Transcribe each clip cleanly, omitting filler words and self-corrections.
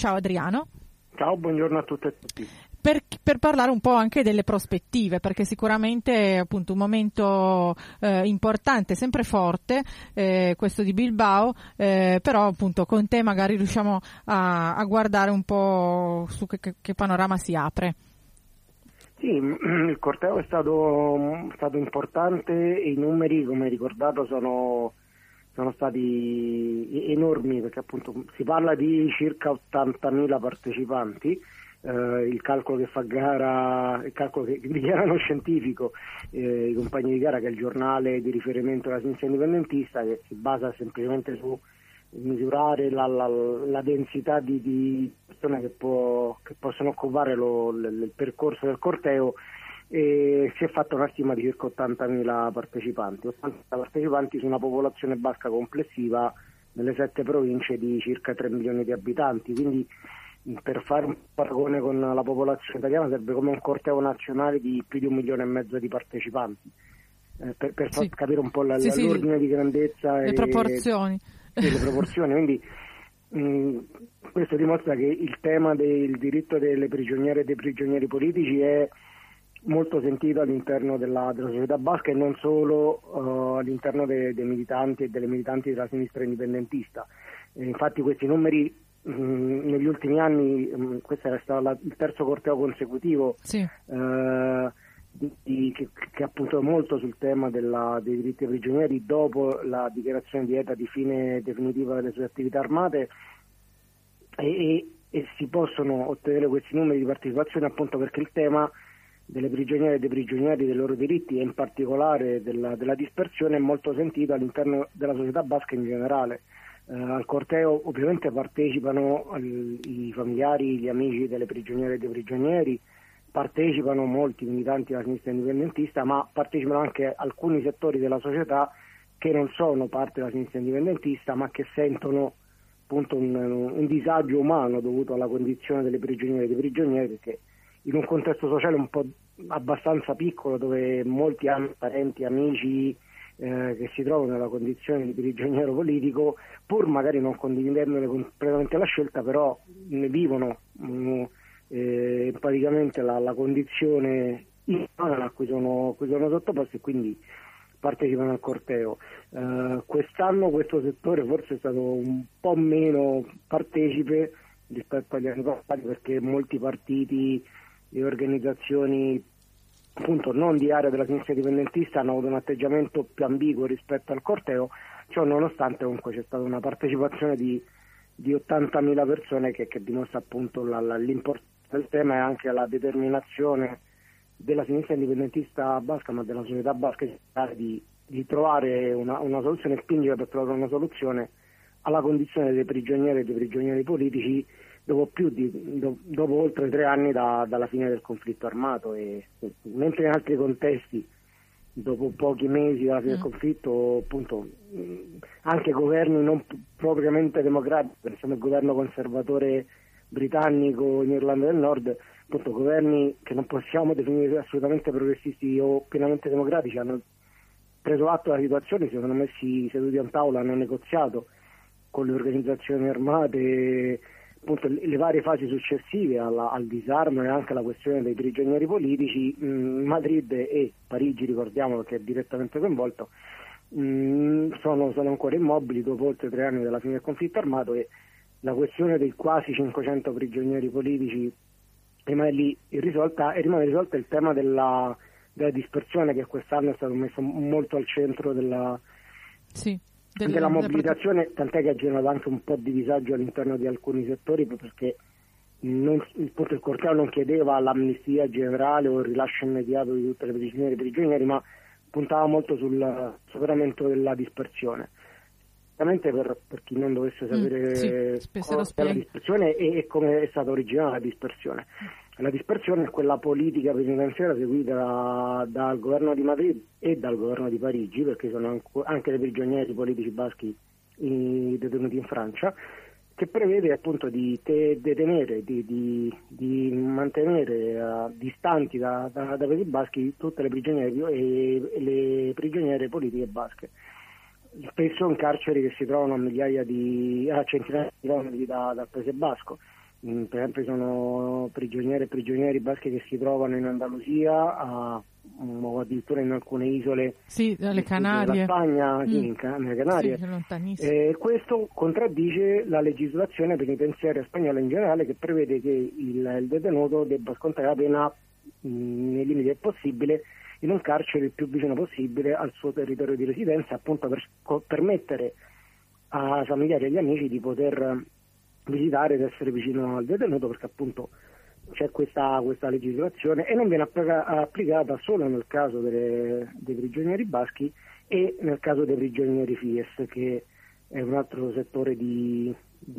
Ciao Adriano. Ciao, buongiorno a tutte e tutti. Per parlare un po' anche delle prospettive, perché sicuramente è appunto un momento importante, sempre forte, questo di Bilbao, però appunto con te magari riusciamo a guardare un po' su che panorama si apre. Sì, il corteo è stato importante e i numeri, come ricordato, sono stati enormi, perché appunto si parla di circa 80.000 partecipanti. Il calcolo che fa gara, il calcolo che dichiara lo scientifico, i compagni di gara, che è il giornale di riferimento della sinistra indipendentista, che si basa semplicemente su misurare la densità di persone che possono occupare il percorso del corteo, e si è fatta una stima di circa 80.000 partecipanti. 80.000 partecipanti su una popolazione basca complessiva nelle 7 province di circa 3 milioni di abitanti, quindi per fare un paragone con la popolazione italiana sarebbe come un corteo nazionale di più di 1,5 milioni di partecipanti, per sì. capire un po' l'ordine di grandezza le proporzioni. Le proporzioni. Quindi questo dimostra che il tema del diritto delle prigioniere e dei prigionieri politici è molto sentito all'interno della società basca, e non solo all'interno dei militanti e delle militanti della sinistra indipendentista. Infatti questi numeri negli ultimi anni, questo era stato il terzo corteo consecutivo, sì. che appunto molto sul tema dei diritti dei prigionieri dopo la dichiarazione di ETA di fine definitiva delle sue attività armate, e si possono ottenere questi numeri di partecipazione appunto perché il tema delle prigioniere e dei prigionieri, dei loro diritti e in particolare della dispersione è molto sentito all'interno della società basca in generale. Al corteo ovviamente partecipano i familiari, gli amici delle prigioniere e dei prigionieri, partecipano molti militanti della sinistra indipendentista, ma partecipano anche alcuni settori della società che non sono parte della sinistra indipendentista, ma che sentono appunto un disagio umano dovuto alla condizione delle prigioniere e dei prigionieri, che in un contesto sociale un po' abbastanza piccolo, dove molti hanno parenti, amici che si trovano nella condizione di prigioniero politico, pur magari non condividendone completamente la scelta, però ne vivono praticamente la condizione inumana a cui sono sottoposti, e quindi partecipano al corteo. Quest'anno questo settore forse è stato un po' meno partecipe rispetto agli anni passati, perché molti partiti e organizzazioni appunto non di area della sinistra indipendentista hanno avuto un atteggiamento più ambiguo rispetto al corteo. Ciò nonostante, comunque c'è stata una partecipazione di 80.000 persone che dimostra appunto l'importanza del tema e anche la determinazione della sinistra indipendentista basca, ma della società basca, di trovare una soluzione e spingere per trovare una soluzione alla condizione dei prigionieri e dei prigionieri politici dopo oltre 3 anni dalla fine del conflitto armato. E mentre in altri contesti dopo pochi mesi dalla fine del conflitto appunto anche governi non propriamente democratici, pensiamo al governo conservatore britannico in Irlanda del Nord, appunto governi che non possiamo definire assolutamente progressisti o pienamente democratici, hanno preso atto della situazione, si sono messi seduti a un tavolo, hanno negoziato con le organizzazioni armate appunto le varie fasi successive al disarmo e anche alla questione dei prigionieri politici. Madrid e Parigi, ricordiamolo, che è direttamente coinvolto, sono ancora immobili dopo oltre 3 anni dalla fine del conflitto armato, e la questione dei quasi 500 prigionieri politici rimane lì irrisolta, e rimane risolta il tema della dispersione, che quest'anno è stato messo molto al centro della mobilitazione, tant'è che ha generato anche un po' di disagio all'interno di alcuni settori, perché il corteo non chiedeva l'amnistia generale o il rilascio immediato di tutte le prigioniere e prigionieri, ma puntava molto sul superamento della dispersione. Veramente per chi non dovesse sapere cosa è la dispersione e come è stata originata la dispersione. La dispersione è quella politica penitenziaria seguita dal governo di Madrid e dal governo di Parigi, perché sono anche dei prigionieri politici baschi detenuti in Francia, che prevede appunto di detenere, di mantenere distanti da paesi baschi tutte le prigioniere e le prigioniere politiche basche, spesso in carceri che si trovano a centinaia di chilometri dal paese basco. Per esempio sono prigionieri e prigionieri baschi che si trovano in Andalusia o addirittura in alcune isole le Canarie, della Spagna, nelle Canarie. Questo contraddice la legislazione penitenziaria spagnola in generale, che prevede che il detenuto debba scontare la pena nei limiti del possibile in un carcere il più vicino possibile al suo territorio di residenza, appunto per permettere ai familiari e agli amici di poter visitare ed essere vicino al detenuto, perché appunto c'è questa legislazione e non viene applicata solo nel caso dei prigionieri baschi e nel caso dei prigionieri FIES, che è un altro settore di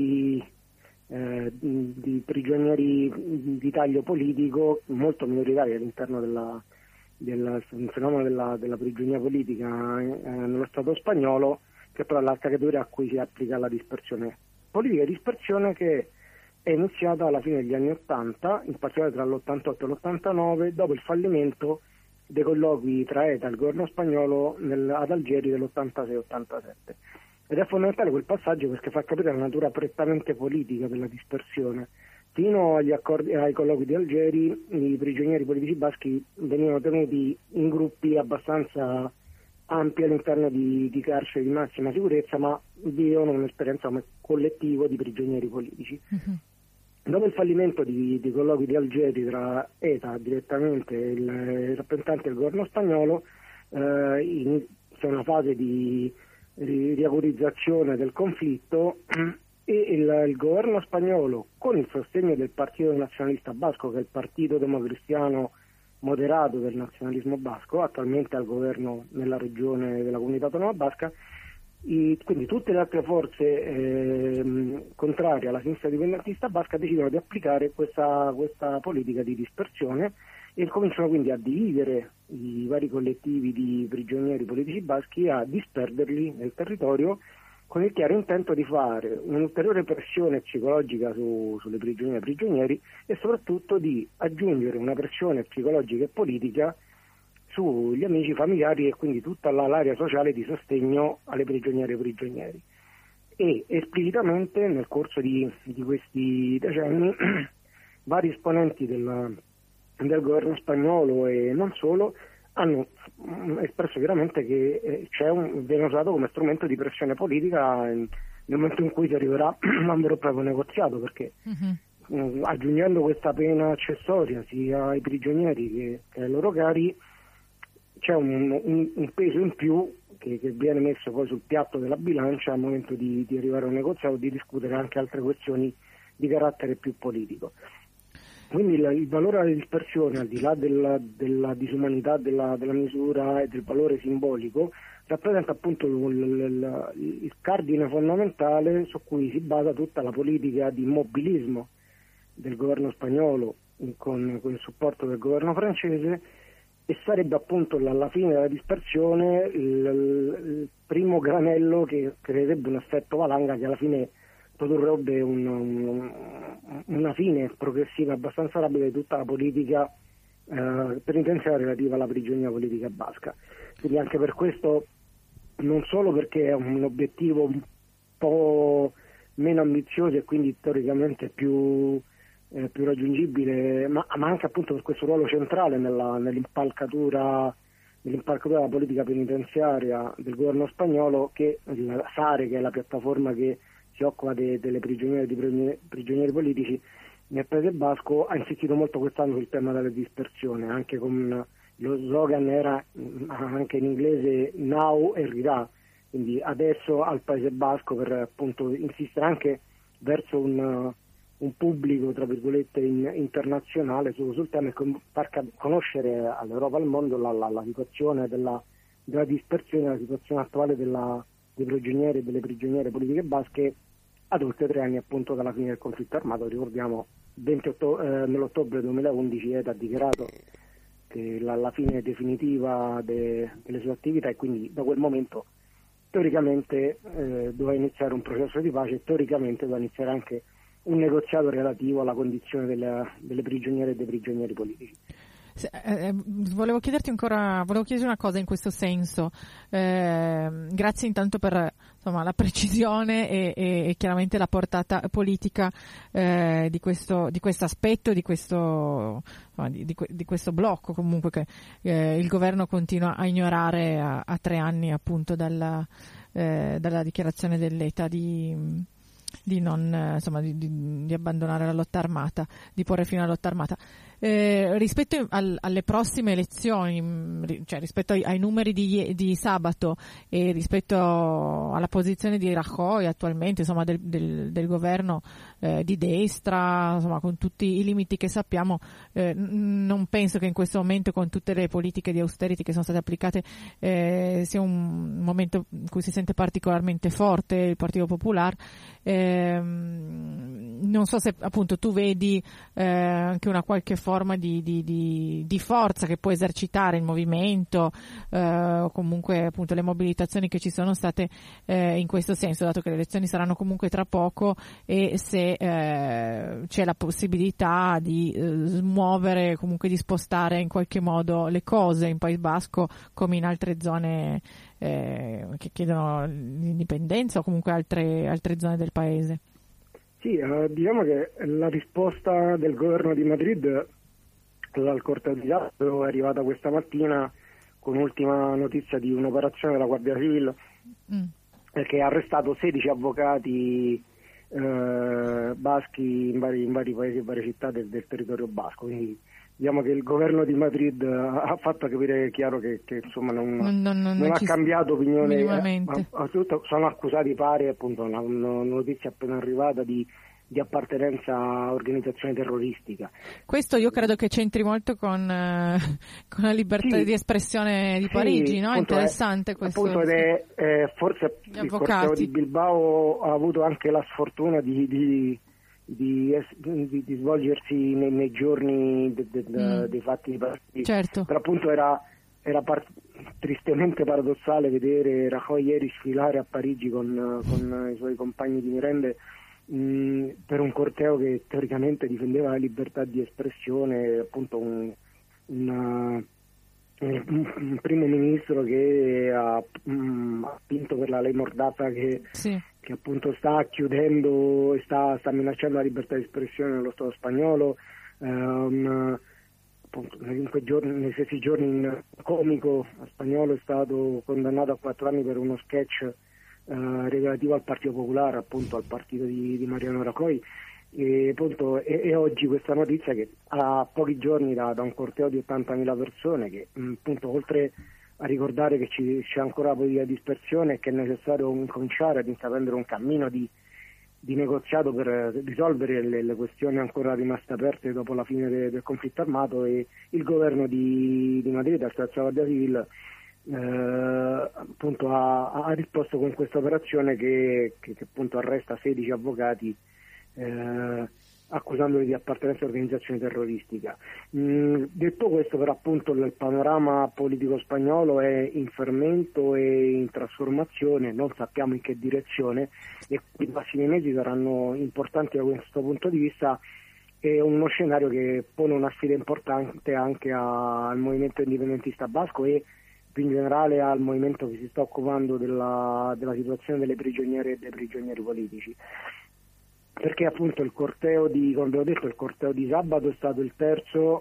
prigionieri di taglio politico molto minoritario all'interno del fenomeno della prigionia politica nello Stato spagnolo, che però è la categoria a cui si applica la dispersione. Politica di dispersione che è iniziata alla fine degli anni 80, in particolare tra l'88 e l'89, dopo il fallimento dei colloqui tra ETA e il governo spagnolo ad Algeri dell'86-87. Ed è fondamentale quel passaggio perché fa capire la natura prettamente politica della dispersione. Fino ai colloqui di Algeri, i prigionieri politici baschi venivano tenuti in gruppi abbastanza ampi all'interno di carceri di massima sicurezza, ma vivevano un'esperienza come collettivo di prigionieri politici. Dopo il fallimento di colloqui di Algeri tra ETA direttamente e il rappresentante del governo spagnolo, c'è una fase di riacurizzazione del conflitto e il governo spagnolo, con il sostegno del Partito Nazionalista Basco, che è il partito democristiano moderato del nazionalismo basco, attualmente al governo nella regione della Comunità Autonoma Basca, quindi tutte le altre forze contrarie alla sinistra indipendentista basca decidono di applicare questa politica di dispersione e cominciano quindi a dividere i vari collettivi di prigionieri politici baschi, a disperderli nel territorio, con il chiaro intento di fare un'ulteriore pressione psicologica sulle prigioniere e prigionieri e soprattutto di aggiungere una pressione psicologica e politica sugli amici, familiari e quindi tutta l'area sociale di sostegno alle prigioniere e prigionieri. E esplicitamente nel corso di questi decenni vari esponenti del governo spagnolo e non solo hanno espresso chiaramente che viene usato come strumento di pressione politica nel momento in cui si arriverà a un vero e proprio negoziato, perché aggiungendo questa pena accessoria sia ai prigionieri che ai loro cari c'è un peso in più che viene messo poi sul piatto della bilancia al momento di arrivare a un negoziato, di discutere anche altre questioni di carattere più politico. Quindi il valore della dispersione, al di là della disumanità della misura e del valore simbolico, rappresenta appunto il cardine fondamentale su cui si basa tutta la politica di immobilismo del governo spagnolo con il supporto del governo francese, e sarebbe appunto alla fine della dispersione il primo granello che creerebbe un effetto valanga che alla fine produrrebbe una fine progressiva abbastanza rapida di tutta la politica penitenziaria relativa alla prigionia politica basca. Quindi anche per questo, non solo perché è un obiettivo un po' meno ambizioso e quindi teoricamente più raggiungibile, ma anche appunto per questo ruolo centrale nell'impalcatura della politica penitenziaria del governo spagnolo, che il SARE, che è la piattaforma che si occupa delle prigioniere e di prigionieri politici nel Paese Basco, ha insistito molto quest'anno sul tema della dispersione, anche con lo slogan era anche in inglese now e rirà, quindi adesso al Paese Basco, per appunto insistere anche verso un pubblico tra virgolette internazionale sul tema e far conoscere all'Europa e al mondo la situazione della dispersione, la situazione attuale dei prigionieri e delle prigioniere politiche basche ad oltre 3 anni appunto dalla fine del conflitto armato. Ricordiamo, nell'ottobre 2011 ETA ha dichiarato che la fine definitiva delle sue attività, e quindi da quel momento teoricamente doveva iniziare un processo di pace e teoricamente doveva iniziare anche un negoziato relativo alla condizione delle prigioniere e dei prigionieri politici. Volevo chiedere una cosa in questo senso. Grazie intanto per insomma la precisione e chiaramente la portata politica di questo aspetto, di questo blocco comunque che il governo continua a ignorare a 3 anni appunto dalla dichiarazione dell'ETA di non di abbandonare la lotta armata, di porre fine alla lotta armata. Rispetto alle prossime elezioni, cioè rispetto ai numeri di sabato e rispetto alla posizione di Rajoy attualmente, insomma del governo di destra, insomma con tutti i limiti che sappiamo, non penso che in questo momento, con tutte le politiche di austerity che sono state applicate, sia un momento in cui si sente particolarmente forte il Partito Popolare. Non so se appunto tu vedi anche una qualche forma di forza che può esercitare il movimento, o comunque appunto le mobilitazioni che ci sono state in questo senso, dato che le elezioni saranno comunque tra poco, e se c'è la possibilità di smuovere, comunque di spostare in qualche modo le cose in País Basco come in altre zone che chiedono l'indipendenza, o comunque altre zone del paese. Sì, diciamo che la risposta del governo di Madrid dal corteo di Sabato è arrivata questa mattina con ultima notizia di un'operazione della Guardia Civile che ha arrestato 16 avvocati baschi in vari paesi e varie città del territorio basco. Quindi diciamo che il governo di Madrid ha fatto capire chiaro che insomma non ha cambiato opinione. Sono accusati, pare appunto una notizia appena arrivata, di appartenenza a organizzazione terroristica. Questo io credo che c'entri molto con la libertà di espressione di Parigi, no? È interessante questo. Appunto, forse il corteo di Bilbao ha avuto anche la sfortuna di svolgersi nei giorni dei fatti di Parigi. Certo. Però appunto era tristemente paradossale vedere Rajoy ieri sfilare a Parigi con i suoi compagni di merende per un corteo che teoricamente difendeva la libertà di espressione, appunto un primo ministro che ha spinto per la ley Mordaza che appunto sta chiudendo e sta minacciando la libertà di espressione nello Stato spagnolo. Appunto, nei stessi giorni un comico spagnolo è stato condannato a 4 anni per uno sketch relativo al Partito Popolare, appunto al partito di Mariano Rajoy, e oggi questa notizia che a pochi giorni da un corteo di 80.000 persone che appunto, oltre a ricordare che c'è ancora politica di dispersione e che è necessario cominciare ad intraprendere un cammino di negoziato per risolvere le questioni ancora rimaste aperte dopo la fine del conflitto armato, e il governo di Madrid, attraverso la Guardia Civile, appunto ha risposto con questa operazione che appunto arresta 16 avvocati accusandoli di appartenenza a organizzazione terroristica. Detto questo, però, appunto il panorama politico spagnolo è in fermento e in trasformazione, non sappiamo in che direzione, e i prossimi mesi saranno importanti da questo punto di vista. È uno scenario che pone una sfida importante anche al movimento indipendentista basco e più in generale al movimento che si sta occupando della situazione delle prigioniere e dei prigionieri politici, perché appunto il corteo come abbiamo detto, il corteo di sabato è stato il terzo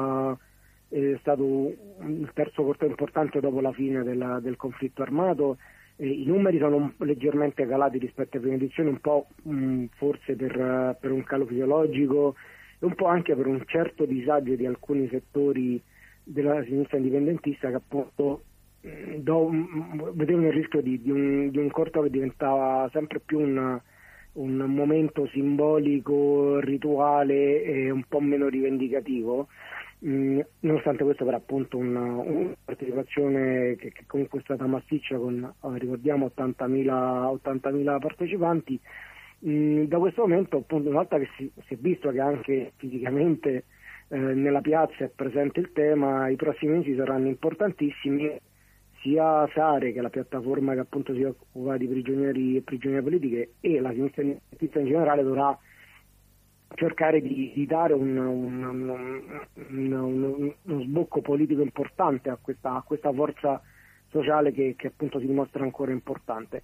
corteo importante dopo la fine del conflitto armato. I numeri sono leggermente calati rispetto alle prime edizioni, un po' forse per un calo fisiologico e un po' anche per un certo disagio di alcuni settori della sinistra indipendentista che appunto vedevano il rischio di un corteo che diventava sempre più un momento simbolico, rituale e un po' meno rivendicativo. Nonostante questo, però, appunto una partecipazione che comunque è stata massiccia con, ricordiamo, 80.000 partecipanti. Da questo momento, appunto, una volta che si è visto che anche fisicamente nella piazza è presente il tema, i prossimi mesi saranno importantissimi. Sia Sare, che è la piattaforma che appunto si occupa di prigionieri e prigioniere politiche, e la sinistra in generale dovrà cercare di dare uno sbocco politico importante a questa forza sociale che appunto si dimostra ancora importante.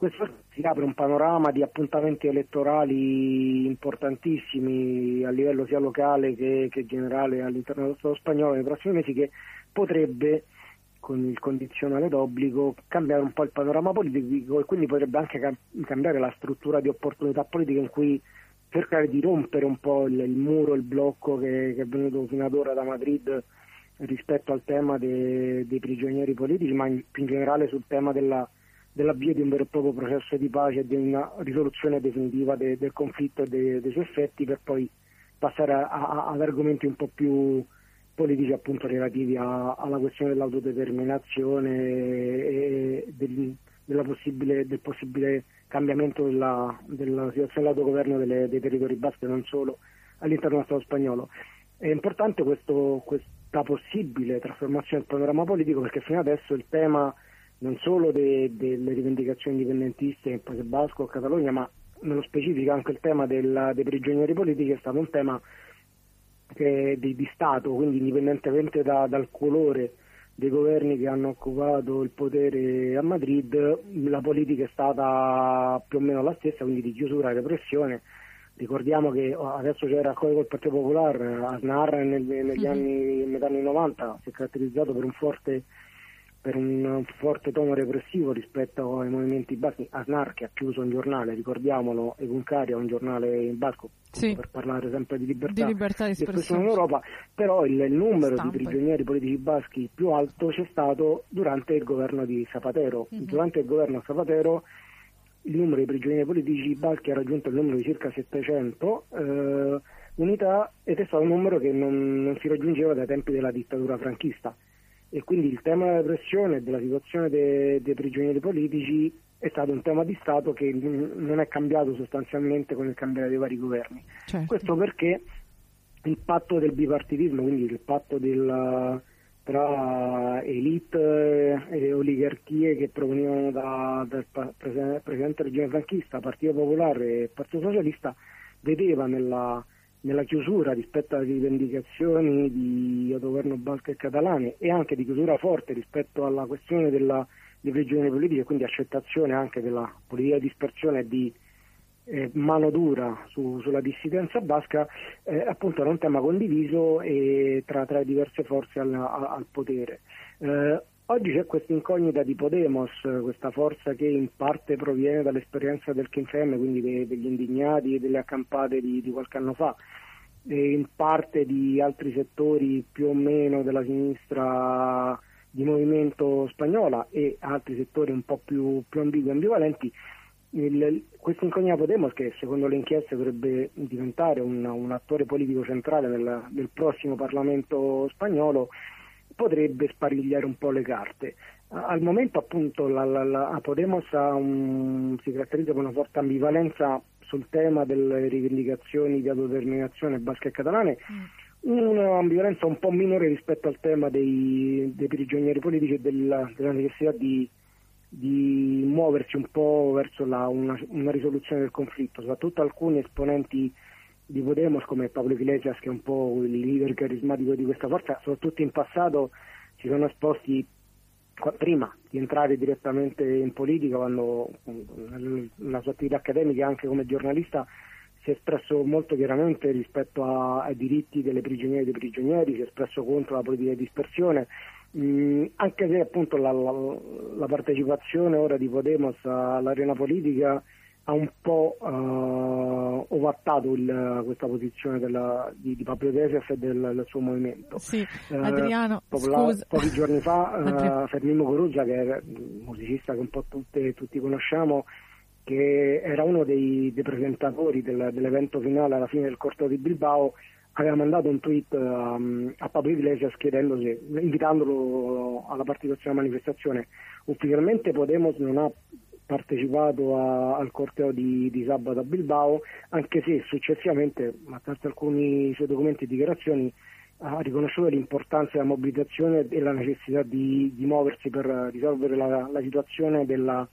questo si apre un panorama di appuntamenti elettorali importantissimi a livello sia locale che generale all'interno dello Stato spagnolo nei prossimi mesi, che potrebbe, con il condizionale d'obbligo, cambiare un po' il panorama politico e quindi potrebbe anche cambiare la struttura di opportunità politica, in cui cercare di rompere un po' il muro, il blocco che è venuto fino ad ora da Madrid rispetto al tema dei prigionieri politici, ma più in generale sul tema dell'avvio di un vero e proprio processo di pace e di una risoluzione definitiva del conflitto e dei suoi effetti, per poi passare ad argomenti un po' più politici, appunto relativi alla questione dell'autodeterminazione e del possibile cambiamento della situazione dell'autogoverno dei territori baschi, non solo all'interno dello Stato spagnolo. È importante questa possibile trasformazione del panorama politico, perché fino adesso il tema non solo delle rivendicazioni indipendentiste in Paese Basco o Catalogna, ma nello specifico anche il tema dei prigionieri politici è stato un tema di Stato, quindi indipendentemente dal colore dei governi che hanno occupato il potere a Madrid, la politica è stata più o meno la stessa, quindi di chiusura e repressione. Ricordiamo che adesso c'era col Partito Popolare, Aznar negli anni, metà anni 90, si è caratterizzato per un forte tono repressivo rispetto ai movimenti baschi. Aznar, che ha chiuso un giornale, ricordiamolo, Egunkaria, un giornale in basco, sì, per parlare sempre di libertà di espressione in Europa, però il numero Stampa. di prigionieri politici baschi più alto c'è stato durante il governo di Zapatero. Durante il governo Zapatero il numero di prigionieri politici baschi ha raggiunto il numero di circa 700 unità, ed è stato un numero che non si raggiungeva dai tempi della dittatura franchista. E quindi il tema della repressione e della situazione dei prigionieri politici è stato un tema di Stato che non è cambiato sostanzialmente con il cambiare dei vari governi. Certo. Questo perché il patto del bipartitismo, quindi il patto tra elite e oligarchie che provenivano dal precedente regime franchista, Partito Popolare e Partito Socialista, vedeva nella chiusura rispetto alle rivendicazioni di autogoverno basco e catalane, e anche di chiusura forte rispetto alla questione dei prigionieri politici, e quindi accettazione anche della politica di dispersione e di mano dura sulla dissidenza basca, appunto era un tema condiviso tra le diverse forze al potere. Oggi c'è questa incognita di Podemos, questa forza che in parte proviene dall'esperienza del Sinn Féin, quindi degli indignati e delle accampate di qualche anno fa, e in parte di altri settori più o meno della sinistra di movimento spagnola e altri settori un po' più ambigui e ambivalenti. Questo incognita Podemos, che secondo le inchieste dovrebbe diventare un attore politico centrale del prossimo Parlamento spagnolo, potrebbe sparigliare un po' le carte. Al momento, appunto, la Podemos si caratterizza per una forte ambivalenza sul tema delle rivendicazioni di autodeterminazione basche e catalane, un'ambivalenza un po' minore rispetto al tema dei prigionieri politici e della necessità di muoversi un po' verso una risoluzione del conflitto. Soprattutto alcuni esponenti di Podemos, come Pablo Iglesias, che è un po' il leader carismatico di questa forza, soprattutto in passato si sono esposti prima di entrare direttamente in politica, quando nella sua attività accademica anche come giornalista si è espresso molto chiaramente rispetto ai diritti delle prigioniere e dei prigionieri, si è espresso contro la politica di dispersione, anche se appunto la partecipazione ora di Podemos all'arena politica ha un po' ovattato questa posizione di Pablo Iglesias e del suo movimento. Sì, Adriano, pochi giorni fa Fermín Muguruza, che è un musicista che un po' tutti conosciamo, che era uno dei presentatori dell'evento finale alla fine del corteo di Bilbao, aveva mandato un tweet a Pablo Iglesias invitandolo alla partecipazione alla manifestazione. Ufficialmente Podemos non ha partecipato al corteo di sabato a Bilbao, anche se successivamente, attraverso alcuni suoi documenti e dichiarazioni, ha riconosciuto l'importanza della mobilitazione e la necessità di muoversi per risolvere la situazione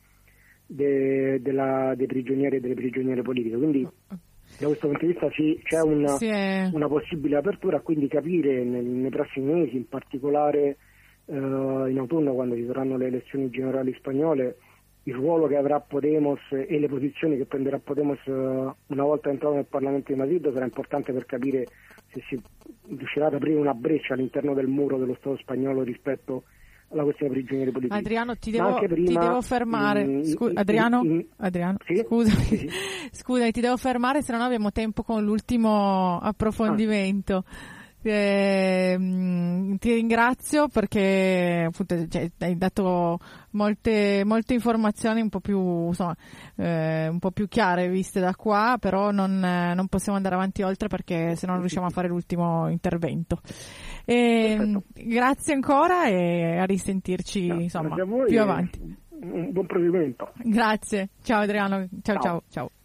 dei prigionieri e delle prigioniere politiche. Quindi da questo punto di vista c'è una possibile apertura, quindi capire nei prossimi mesi, in particolare in autunno, quando ci saranno le elezioni generali spagnole, il ruolo che avrà Podemos e le posizioni che prenderà Podemos una volta entrato nel Parlamento di Madrid sarà importante per capire se si riuscirà ad aprire una breccia all'interno del muro dello Stato spagnolo rispetto alla questione dei prigionieri politici. Adriano, ti devo fermare. Adriano, sì? Scusami. Sì. Scusami, ti devo fermare, se no abbiamo tempo con l'ultimo approfondimento. Ti ringrazio perché appunto hai dato molte informazioni un po' più chiare viste da qua, però non possiamo andare avanti oltre perché se no non riusciamo a fare l'ultimo intervento. Grazie ancora e a risentirci più avanti. Un buon proseguimento. Grazie, ciao Adriano, ciao.